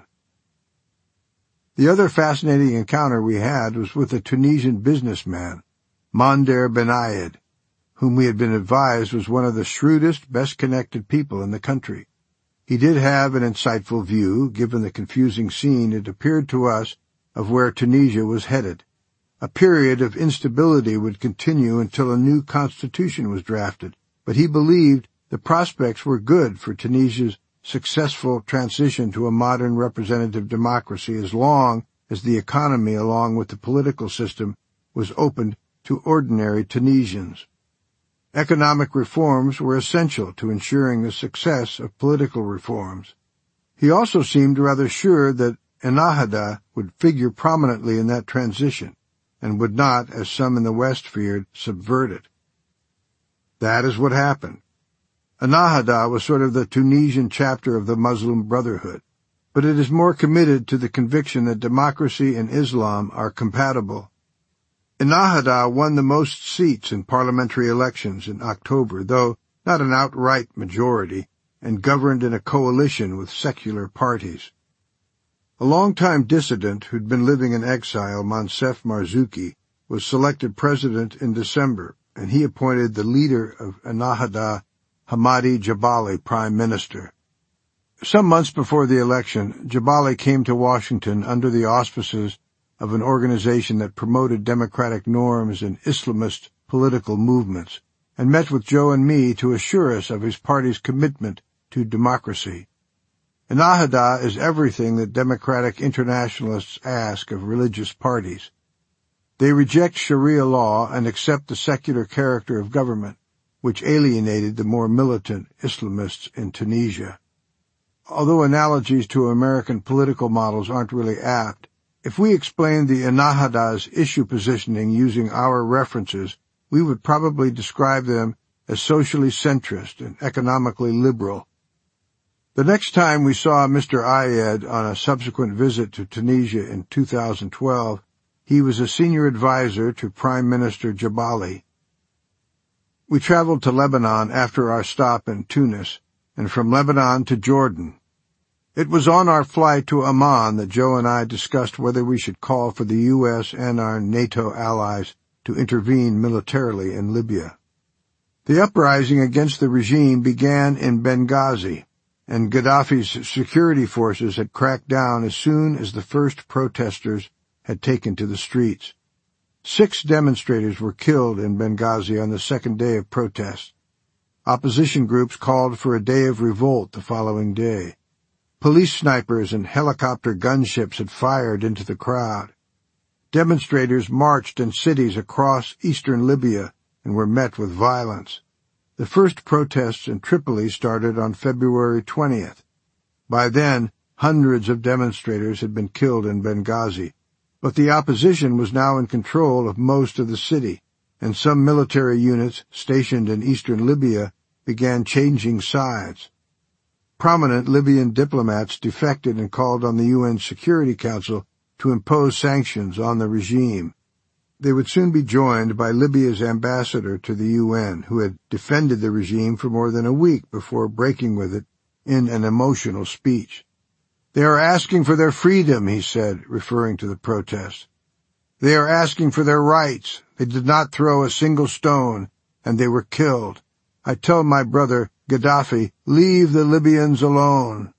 The other fascinating encounter we had was with a Tunisian businessman, Monder Benayed, whom we had been advised was one of the shrewdest, best-connected people in the country. He did have an insightful view, given the confusing scene it appeared to us of where Tunisia was headed. A period of instability would continue until a new constitution was drafted, but he believed the prospects were good for Tunisia's successful transition to a modern representative democracy as long as the economy, along with the political system, was opened to ordinary Tunisians. Economic reforms were essential to ensuring the success of political reforms. He also seemed rather sure that Ennahda would figure prominently in that transition and would not, as some in the West feared, subvert it. That is what happened. Ennahda was sort of the Tunisian chapter of the Muslim Brotherhood, but it is more committed to the conviction that democracy and Islam are compatible. Ennahda won the most seats in parliamentary elections in October, though not an outright majority, and governed in a coalition with secular parties. A long-time dissident who'd been living in exile, Monsef Marzouki, was selected president in December, and he appointed the leader of Ennahda, Hamadi Jabali, prime minister. Some months before the election, Jabali came to Washington under the auspices of an organization that promoted democratic norms in Islamist political movements, and met with Joe and me to assure us of his party's commitment to democracy. Ennahda is everything that democratic internationalists ask of religious parties. They reject Sharia law and accept the secular character of government, which alienated the more militant Islamists in Tunisia. Although analogies to American political models aren't really apt, if we explained the Ennahda's issue positioning using our references, we would probably describe them as socially centrist and economically liberal. The next time we saw Mr. Ayed on a subsequent visit to Tunisia in 2012, he was a senior advisor to Prime Minister Jabali. We traveled to Lebanon after our stop in Tunis, and from Lebanon to Jordan. It was on our flight to Amman that Joe and I discussed whether we should call for the U.S. and our NATO allies to intervene militarily in Libya. The uprising against the regime began in Benghazi, and Gaddafi's security forces had cracked down as soon as the first protesters had taken to the streets. 6 demonstrators were killed in Benghazi on the second day of protests. Opposition groups called for a day of revolt the following day. Police snipers and helicopter gunships had fired into the crowd. Demonstrators marched in cities across eastern Libya and were met with violence. The first protests in Tripoli started on February 20th. By then, hundreds of demonstrators had been killed in Benghazi, but the opposition was now in control of most of the city, and some military units stationed in eastern Libya began changing sides. Prominent Libyan diplomats defected and called on the UN Security Council to impose sanctions on the regime. They would soon be joined by Libya's ambassador to the UN, who had defended the regime for more than a week before breaking with it in an emotional speech. "They are asking for their freedom," he said, referring to the protests. "They are asking for their rights. They did not throw a single stone, and they were killed. I tell my brother Gaddafi, leave the Libyans alone."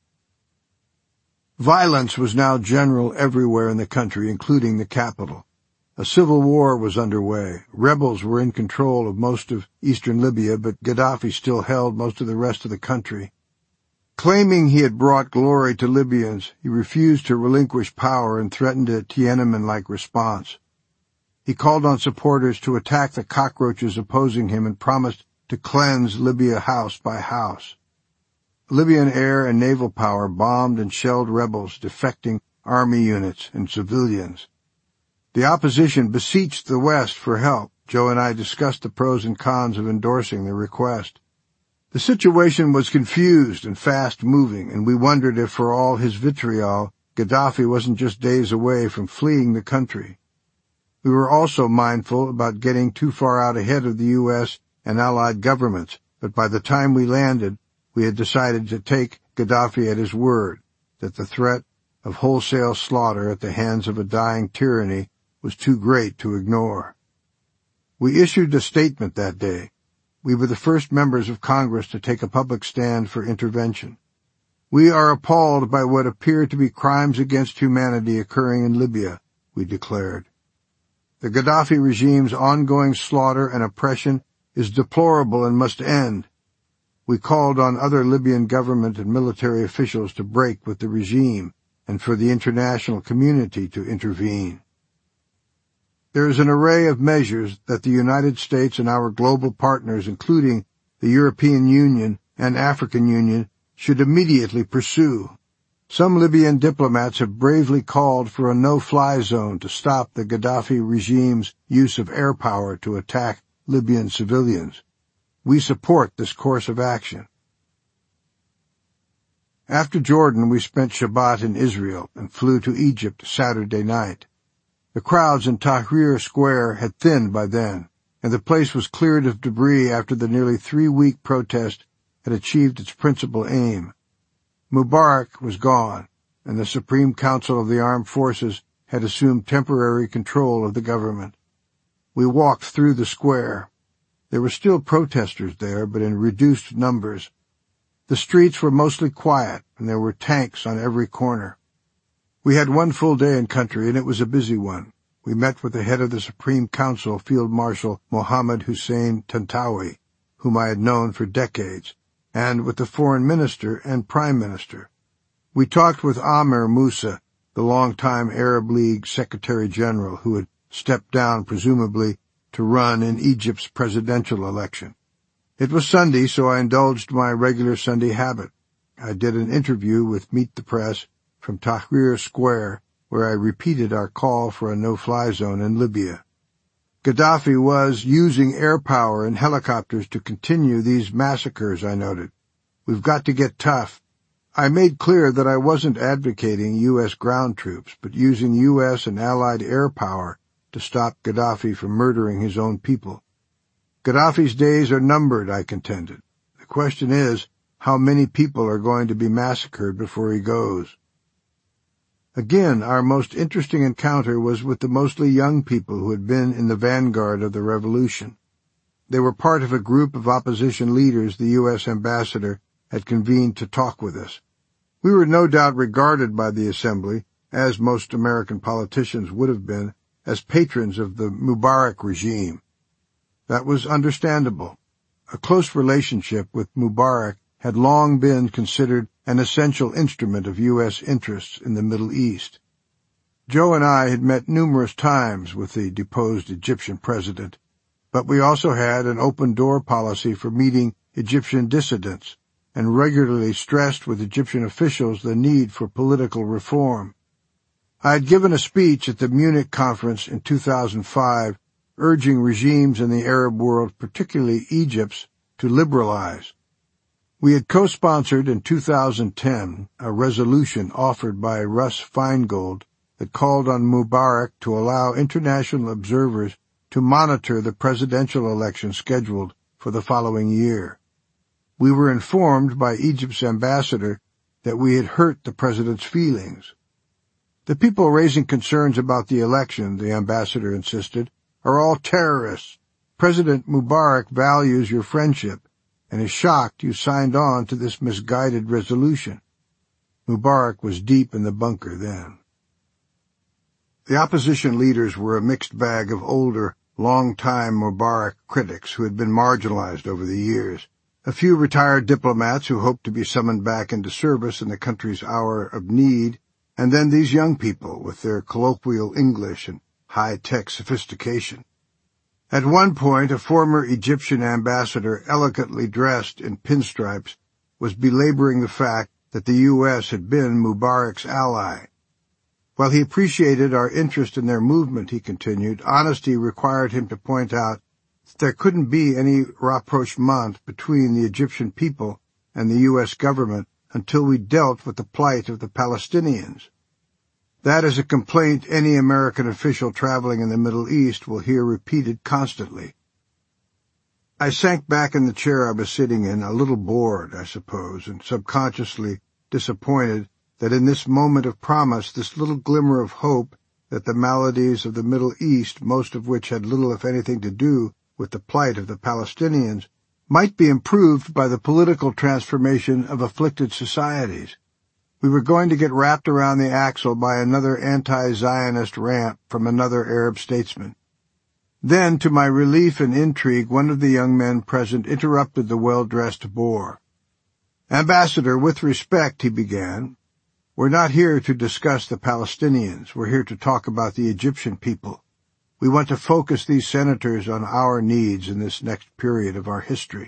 Violence was now general everywhere in the country, including the capital. A civil war was underway. Rebels were in control of most of eastern Libya, but Gaddafi still held most of the rest of the country. Claiming he had brought glory to Libyans, he refused to relinquish power and threatened a Tiananmen-like response. He called on supporters to attack the cockroaches opposing him and promised to cleanse Libya house by house. Libyan air and naval power bombed and shelled rebels, defecting army units, and civilians. The opposition beseeched the West for help. Joe and I discussed the pros and cons of endorsing the request. The situation was confused and fast-moving, and we wondered if, for all his vitriol, Gaddafi wasn't just days away from fleeing the country. We were also mindful about getting too far out ahead of the U.S. and allied governments, but by the time we landed, we had decided to take Gaddafi at his word, that the threat of wholesale slaughter at the hands of a dying tyranny was too great to ignore. We issued a statement that day. We were the first members of Congress to take a public stand for intervention. "We are appalled by what appear to be crimes against humanity occurring in Libya," we declared. "The Gaddafi regime's ongoing slaughter and oppression is deplorable and must end." We called on other Libyan government and military officials to break with the regime and for the international community to intervene. There is an array of measures that the United States and our global partners, including the European Union and African Union, should immediately pursue. Some Libyan diplomats have bravely called for a no-fly zone to stop the Gaddafi regime's use of air power to attack Libyan civilians. We support this course of action. After Jordan, we spent Shabbat in Israel and flew to Egypt Saturday night. The crowds in Tahrir Square had thinned by then, and the place was cleared of debris after the nearly 3-week protest had achieved its principal aim. Mubarak was gone, and the Supreme Council of the Armed Forces had assumed temporary control of the government. We walked through the square. There were still protesters there, but in reduced numbers. The streets were mostly quiet, and there were tanks on every corner. We had one full day in country, and it was a busy one. We met with the head of the Supreme Council, Field Marshal Mohammed Hussein Tantawi, whom I had known for decades, and with the Foreign Minister and Prime Minister. We talked with Amir Musa, the longtime Arab League Secretary General, who had stepped down, presumably, to run in Egypt's presidential election. It was Sunday, so I indulged my regular Sunday habit. I did an interview with Meet the Press from Tahrir Square, where I repeated our call for a no-fly zone in Libya. Gaddafi was using air power and helicopters to continue these massacres, I noted. We've got to get tough. I made clear that I wasn't advocating U.S. ground troops, but using U.S. and Allied air power to stop Gaddafi from murdering his own people. Gaddafi's days are numbered, I contended. The question is, how many people are going to be massacred before he goes? Again, our most interesting encounter was with the mostly young people who had been in the vanguard of the revolution. They were part of a group of opposition leaders the U.S. ambassador had convened to talk with us. We were no doubt regarded by the Assembly, as most American politicians would have been, as patrons of the Mubarak regime. That was understandable. A close relationship with Mubarak had long been considered an essential instrument of U.S. interests in the Middle East. Joe and I had met numerous times with the deposed Egyptian president, but we also had an open-door policy for meeting Egyptian dissidents and regularly stressed with Egyptian officials the need for political reform. I had given a speech at the Munich conference in 2005 urging regimes in the Arab world, particularly Egypt's, to liberalize. We had co-sponsored in 2010 a resolution offered by Russ Feingold that called on Mubarak to allow international observers to monitor the presidential election scheduled for the following year. We were informed by Egypt's ambassador that we had hurt the president's feelings. The people raising concerns about the election, the ambassador insisted, are all terrorists. President Mubarak values your friendship and is shocked you signed on to this misguided resolution. Mubarak was deep in the bunker then. The opposition leaders were a mixed bag of older, long-time Mubarak critics who had been marginalized over the years, a few retired diplomats who hoped to be summoned back into service in the country's hour of need, and then these young people with their colloquial English and high-tech sophistication. At one point, a former Egyptian ambassador, elegantly dressed in pinstripes, was belaboring the fact that the U.S. had been Mubarak's ally. While he appreciated our interest in their movement, he continued, honesty required him to point out that there couldn't be any rapprochement between the Egyptian people and the U.S. government until we dealt with the plight of the Palestinians. That is a complaint any American official traveling in the Middle East will hear repeated constantly. I sank back in the chair I was sitting in, a little bored, I suppose, and subconsciously disappointed that in this moment of promise, this little glimmer of hope that the maladies of the Middle East, most of which had little if anything to do with the plight of the Palestinians, might be improved by the political transformation of afflicted societies. We were going to get wrapped around the axle by another anti-Zionist rant from another Arab statesman. Then, to my relief and intrigue, one of the young men present interrupted the well-dressed Boer. Ambassador, with respect, he began, we're not here to discuss the Palestinians. We're here to talk about the Egyptian people. We want to focus these senators on our needs in this next period of our history.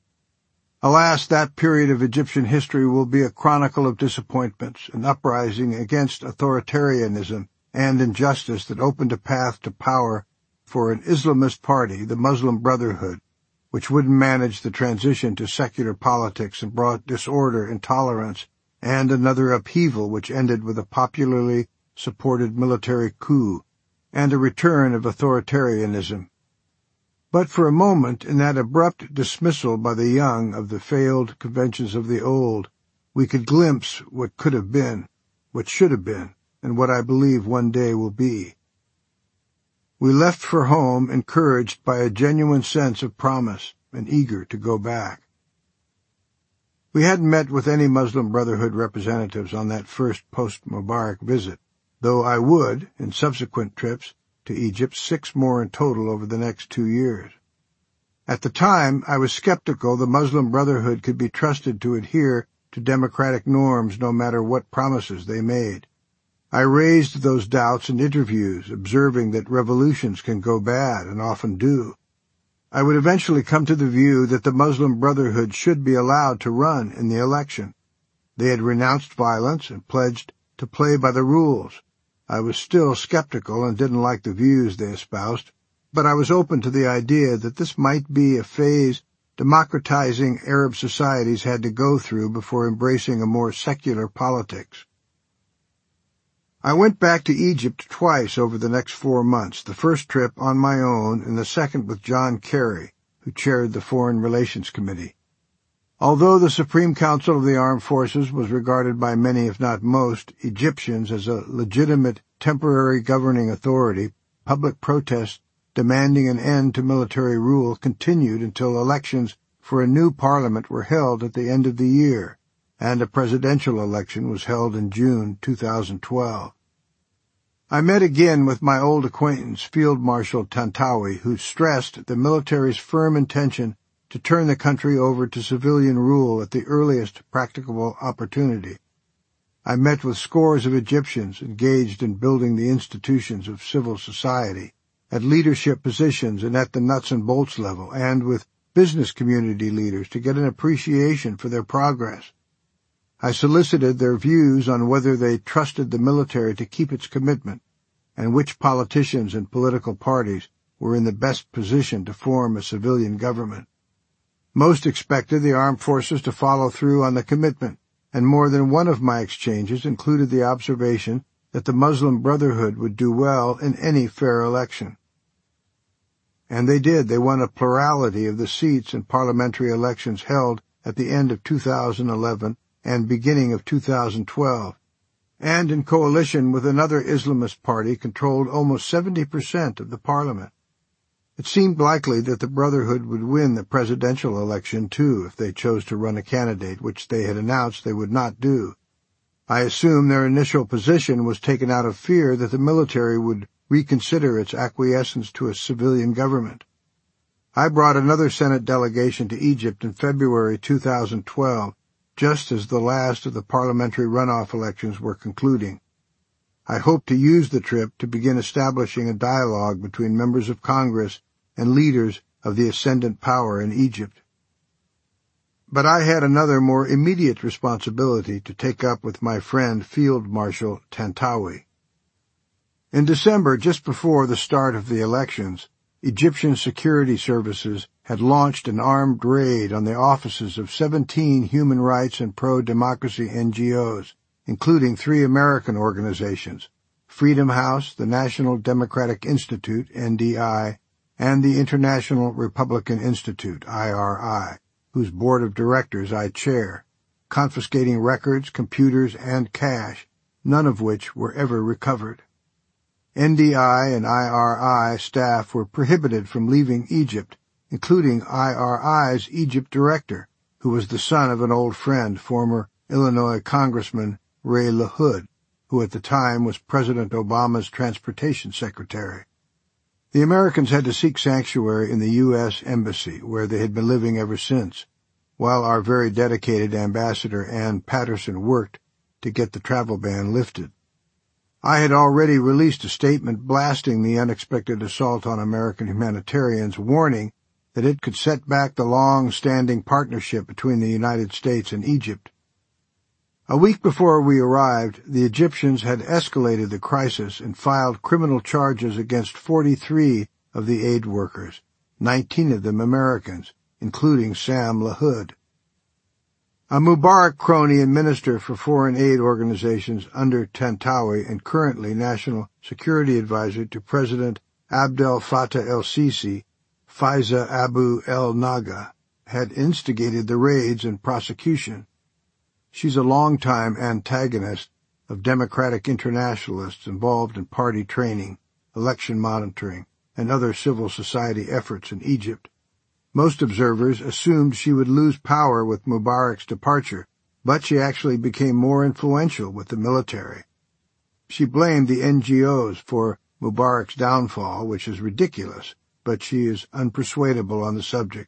Alas, that period of Egyptian history will be a chronicle of disappointments, an uprising against authoritarianism and injustice that opened a path to power for an Islamist party, the Muslim Brotherhood, which wouldn't manage the transition to secular politics and brought disorder, intolerance, and another upheaval which ended with a popularly supported military coup and a return of authoritarianism. But for a moment, in that abrupt dismissal by the young of the failed conventions of the old, we could glimpse what could have been, what should have been, and what I believe one day will be. We left for home encouraged by a genuine sense of promise and eager to go back. We hadn't met with any Muslim Brotherhood representatives on that first post-Mubarak visit, though I would, in subsequent trips to Egypt, 6 more in total over the next 2 years. At the time, I was skeptical the Muslim Brotherhood could be trusted to adhere to democratic norms no matter what promises they made. I raised those doubts in interviews, observing that revolutions can go bad, and often do. I would eventually come to the view that the Muslim Brotherhood should be allowed to run in the election. They had renounced violence and pledged to play by the rules. I was still skeptical and didn't like the views they espoused, but I was open to the idea that this might be a phase democratizing Arab societies had to go through before embracing a more secular politics. I went back to Egypt twice over the next 4 months, the first trip on my own and the second with John Kerry, who chaired the Foreign Relations Committee. Although the Supreme Council of the Armed Forces was regarded by many, if not most, Egyptians as a legitimate temporary governing authority, public protests demanding an end to military rule continued until elections for a new parliament were held at the end of the year, and a presidential election was held in June 2012. I met again with my old acquaintance, Field Marshal Tantawi, who stressed the military's firm intention to turn the country over to civilian rule at the earliest practicable opportunity. I met with scores of Egyptians engaged in building the institutions of civil society, at leadership positions and at the nuts and bolts level, and with business community leaders to get an appreciation for their progress. I solicited their views on whether they trusted the military to keep its commitment, and which politicians and political parties were in the best position to form a civilian government. Most expected the armed forces to follow through on the commitment, and more than one of my exchanges included the observation that the Muslim Brotherhood would do well in any fair election. And they did. They won a plurality of the seats in parliamentary elections held at the end of 2011 and beginning of 2012, and in coalition with another Islamist party controlled almost 70% of the parliament. It seemed likely that the Brotherhood would win the presidential election, too, if they chose to run a candidate, which they had announced they would not do. I assume their initial position was taken out of fear that the military would reconsider its acquiescence to a civilian government. I brought another Senate delegation to Egypt in February 2012, just as the last of the parliamentary runoff elections were concluding. I hope to use the trip to begin establishing a dialogue between members of Congress and leaders of the ascendant power in Egypt. But I had another more immediate responsibility to take up with my friend Field Marshal Tantawi. In December, just before the start of the elections, Egyptian security services had launched an armed raid on the offices of 17 human rights and pro-democracy NGOs, including 3 American organizations, Freedom House, the National Democratic Institute, NDI, and the International Republican Institute, IRI, whose board of directors I chair, confiscating records, computers, and cash, none of which were ever recovered. NDI and IRI staff were prohibited from leaving Egypt, including IRI's Egypt director, who was the son of an old friend, former Illinois Congressman Ray LaHood, who at the time was President Obama's transportation secretary. The Americans had to seek sanctuary in the U.S. Embassy, where they had been living ever since, while our very dedicated Ambassador Ann Patterson worked to get the travel ban lifted. I had already released a statement blasting the unexpected assault on American humanitarians, warning that it could set back the long-standing partnership between the United States and Egypt. A week before we arrived, the Egyptians had escalated the crisis and filed criminal charges against 43 of the aid workers, 19 of them Americans, including Sam LaHood. A Mubarak crony and minister for foreign aid organizations under Tantawi and currently National Security Advisor to President Abdel Fattah el-Sisi, Faiza Abu el-Naga, had instigated the raids and prosecution. She's a longtime antagonist of democratic internationalists involved in party training, election monitoring, and other civil society efforts in Egypt. Most observers assumed she would lose power with Mubarak's departure, but she actually became more influential with the military. She blamed the NGOs for Mubarak's downfall, which is ridiculous, but she is unpersuadable on the subject.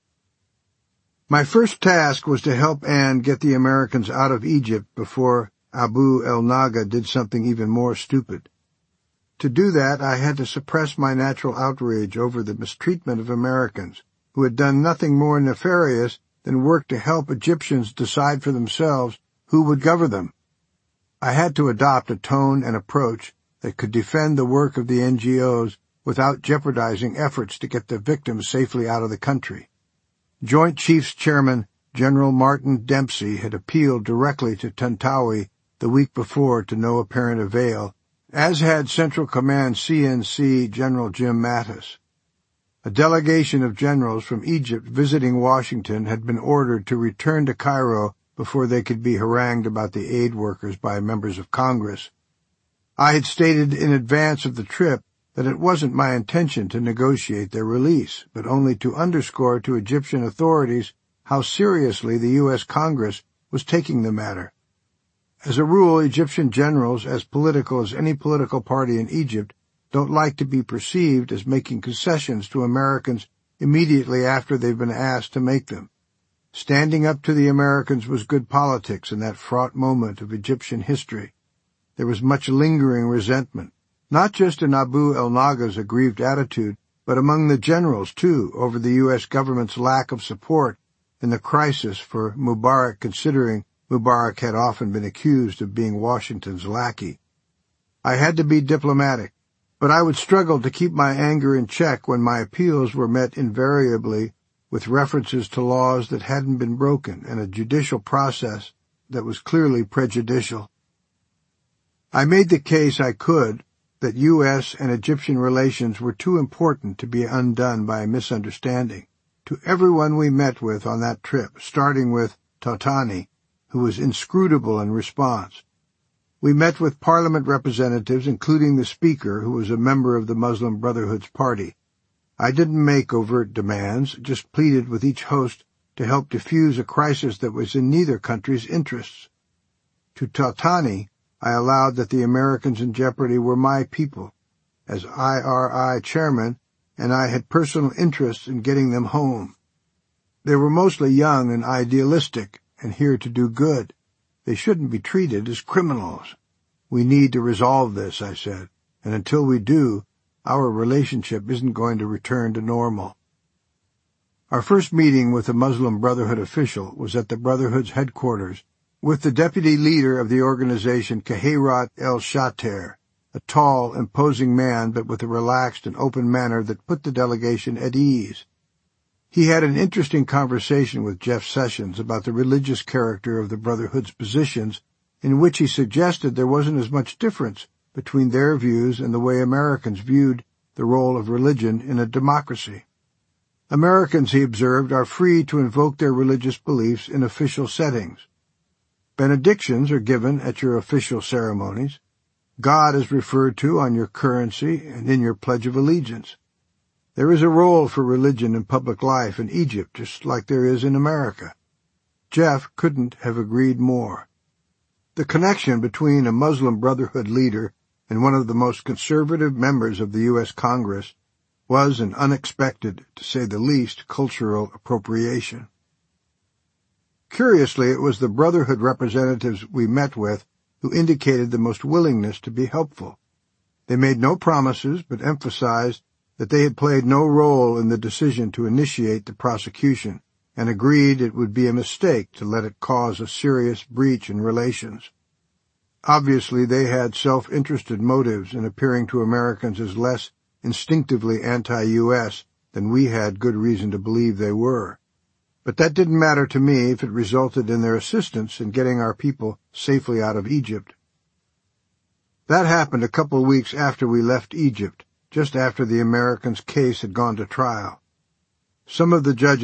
My first task was to help Anne get the Americans out of Egypt before Abu el-Naga did something even more stupid. To do that, I had to suppress my natural outrage over the mistreatment of Americans, who had done nothing more nefarious than work to help Egyptians decide for themselves who would govern them. I had to adopt a tone and approach that could defend the work of the NGOs without jeopardizing efforts to get the victims safely out of the country. Joint Chiefs Chairman General Martin Dempsey had appealed directly to Tantawi the week before to no apparent avail, as had Central Command CNC General Jim Mattis. A delegation of generals from Egypt visiting Washington had been ordered to return to Cairo before they could be harangued about the aid workers by members of Congress. I had stated in advance of the trip that it wasn't my intention to negotiate their release, but only to underscore to Egyptian authorities how seriously the U.S. Congress was taking the matter. As a rule, Egyptian generals, as political as any political party in Egypt, don't like to be perceived as making concessions to Americans immediately after they've been asked to make them. Standing up to the Americans was good politics in that fraught moment of Egyptian history. There was much lingering resentment, not just in Abu el-Naga's aggrieved attitude, but among the generals, too, over the U.S. government's lack of support in the crisis for Mubarak, considering Mubarak had often been accused of being Washington's lackey. I had to be diplomatic, but I would struggle to keep my anger in check when my appeals were met invariably with references to laws that hadn't been broken and a judicial process that was clearly prejudicial. I made the case I could that U.S. and Egyptian relations were too important to be undone by a misunderstanding to everyone we met with on that trip, starting with Tautani, who was inscrutable in response. We met with Parliament representatives, including the Speaker, who was a member of the Muslim Brotherhood's party. I didn't make overt demands, just pleaded with each host to help diffuse a crisis that was in neither country's interests. To Tautani, I allowed that the Americans in jeopardy were my people, as IRI chairman, and I had personal interests in getting them home. They were mostly young and idealistic, and here to do good. They shouldn't be treated as criminals. We need to resolve this, I said, and until we do, our relationship isn't going to return to normal. Our first meeting with a Muslim Brotherhood official was at the Brotherhood's headquarters with the deputy leader of the organization, Kahirat el-Shater, a tall, imposing man but with a relaxed and open manner that put the delegation at ease. He had an interesting conversation with Jeff Sessions about the religious character of the Brotherhood's positions, in which he suggested there wasn't as much difference between their views and the way Americans viewed the role of religion in a democracy. Americans, he observed, are free to invoke their religious beliefs in official settings. Benedictions are given at your official ceremonies. God is referred to on your currency and in your Pledge of Allegiance. There is a role for religion in public life in Egypt, just like there is in America. Jeff couldn't have agreed more. The connection between a Muslim Brotherhood leader and one of the most conservative members of the U.S. Congress was an unexpected, to say the least, cultural appropriation. Curiously, it was the Brotherhood representatives we met with who indicated the most willingness to be helpful. They made no promises, but emphasized that they had played no role in the decision to initiate the prosecution, and agreed it would be a mistake to let it cause a serious breach in relations. Obviously, they had self-interested motives in appearing to Americans as less instinctively anti-U.S. than we had good reason to believe they were. But that didn't matter to me if it resulted in their assistance in getting our people safely out of Egypt. That happened a couple of weeks after we left Egypt, just after the Americans' case had gone to trial. Some of the judges